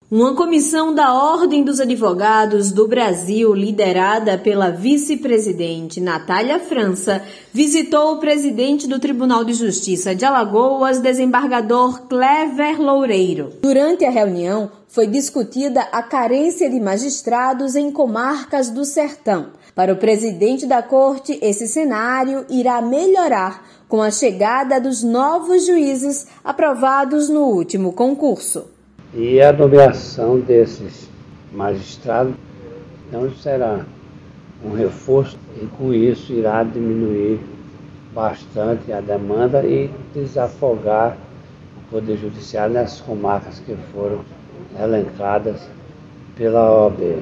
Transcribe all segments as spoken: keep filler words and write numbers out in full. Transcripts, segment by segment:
Uma comissão da Ordem dos Advogados do Brasil, liderada pela vice-presidente Natália França, visitou o presidente do Tribunal de Justiça de Alagoas, desembargador Clever Loureiro. Durante a reunião, foi discutida a carência de magistrados em comarcas do Sertão. Para o presidente da Corte, esse cenário irá melhorar com a chegada dos novos juízes aprovados no último concurso. E a nomeação desses magistrados não será um reforço e com isso irá diminuir bastante a demanda e desafogar o Poder Judiciário nessas comarcas que foram elencadas pela O A B.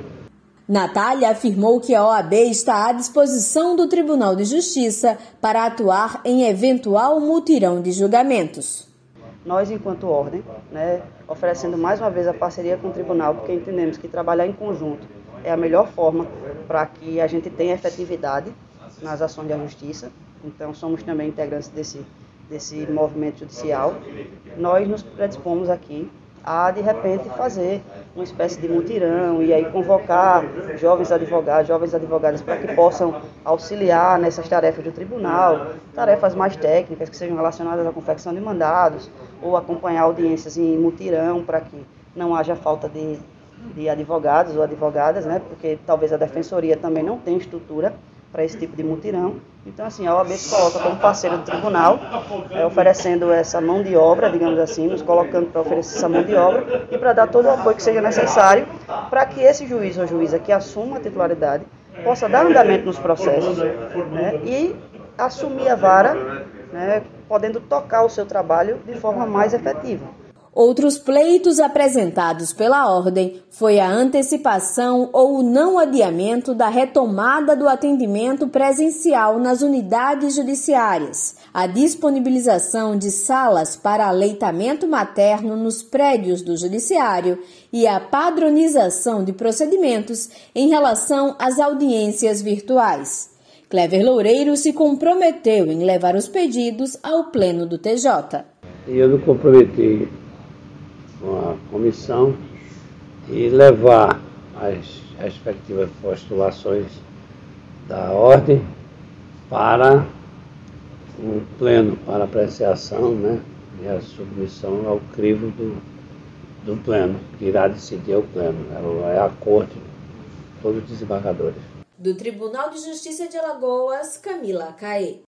Natália afirmou que a O A B está à disposição do Tribunal de Justiça para atuar em eventual mutirão de julgamentos. Nós, enquanto ordem, né, oferecendo mais uma vez a parceria com o tribunal, porque entendemos que trabalhar em conjunto é a melhor forma para que a gente tenha efetividade nas ações da justiça. Então, somos também integrantes desse, desse movimento judicial. Nós nos predispomos aqui a, de repente, fazer uma espécie de mutirão e aí convocar jovens advogados, jovens advogadas para que possam auxiliar nessas tarefas do tribunal, tarefas mais técnicas que sejam relacionadas à confecção de mandados ou acompanhar audiências em mutirão para que não haja falta de, de advogados ou advogadas, né? Porque talvez a defensoria também não tenha estrutura para esse tipo de mutirão. Então, assim, a O A B se coloca como parceiro do tribunal, é, oferecendo essa mão de obra, digamos assim, nos colocando para oferecer essa mão de obra e para dar todo o apoio que seja necessário para que esse juiz ou juíza que assuma a titularidade possa dar andamento nos processos, né, e assumir a vara, né, podendo tocar o seu trabalho de forma mais efetiva. Outros pleitos apresentados pela Ordem foi a antecipação ou o não adiamento da retomada do atendimento presencial nas unidades judiciárias, a disponibilização de salas para aleitamento materno nos prédios do Judiciário e a padronização de procedimentos em relação às audiências virtuais. Clever Loureiro se comprometeu em levar os pedidos ao Pleno do T J. Eu me comprometi com a comissão e levar as respectivas postulações da ordem para o pleno, para apreciação, né, e a submissão ao crivo do, do pleno, que irá decidir o pleno, é a corte, todos os desembargadores. Do Tribunal de Justiça de Alagoas, Camila Caê.